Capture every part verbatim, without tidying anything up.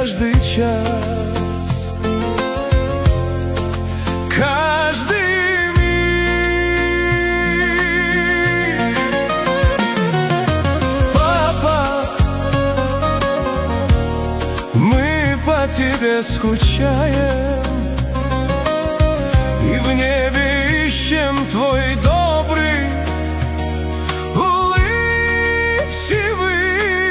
каждый час, каждый миг. Папа, мы по тебе скучаем, и в небе ищем твой добрый, улыбчивый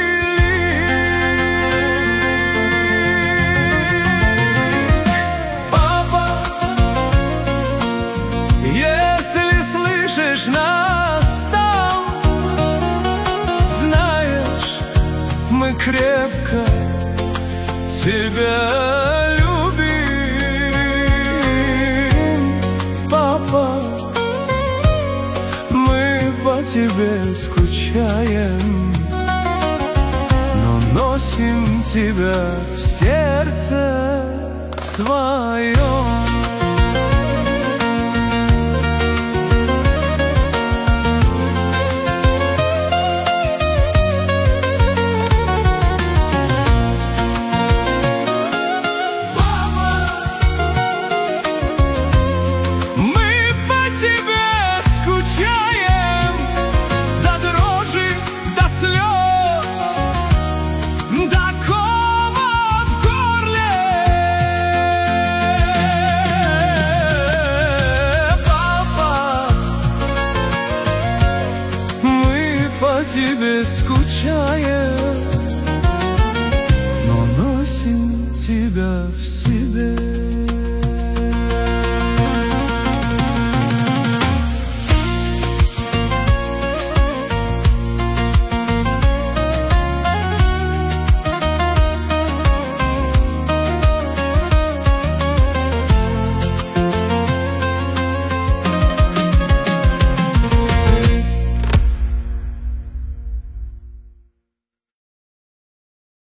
лик. Папа, если слышишь нас там, знаешь, мы крепко тебя тебе скучаем, но носим тебя в сердце своем. По тебе скучаем,